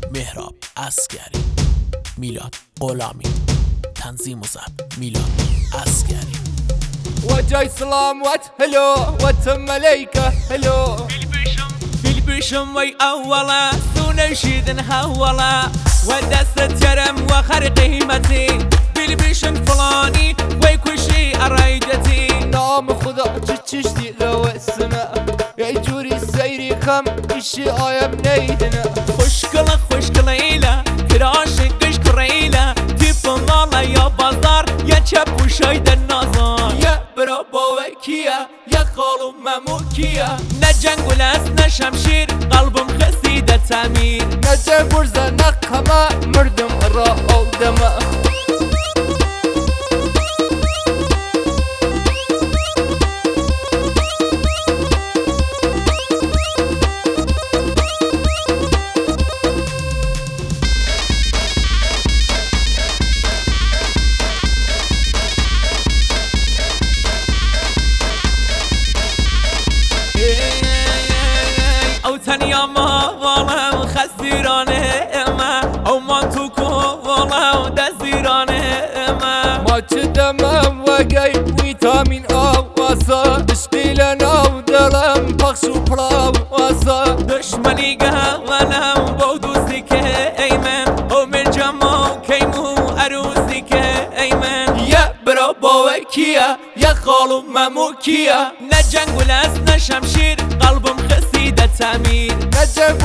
مهراب عسکری، میلاد غلامی، تنظیم و ضبط میلاد عسکری. وجاي سلام وات هلو واتم ملايكة هلو بالبشم وي أولا سنشيد هولا ودست يرم وخر قيمتي بالبشم فلاني وي كل شيء أرايدتي نام خدا تشتي لو السماء يا جوري سيري خم إشي آيام نيدنا خوشكلا إيلا كراشن قش كريلا تيفن لالا يا بازار يا چپ و شايد النازار يا برابا وكيا يا خالو مموكيا نجنگ و لس نشمشير قلبم خسيدة تعمير نجم برزة نقما مردم را أودما او تنیا ما والا خسیرانه اما او ما تو کو والا دزیرانه ما تدمم وقاي ويتامين واسا اشقيلنا ودلم بخش وبرا واسا دشمنی گهوانم بودوسی که ایمن او من جمع کیمو عروسی که ایمن یا برا باوکیا یا خالو مموکیا نه جنگ و لس نه شمشیر قلبم خسیده تعمیر نجم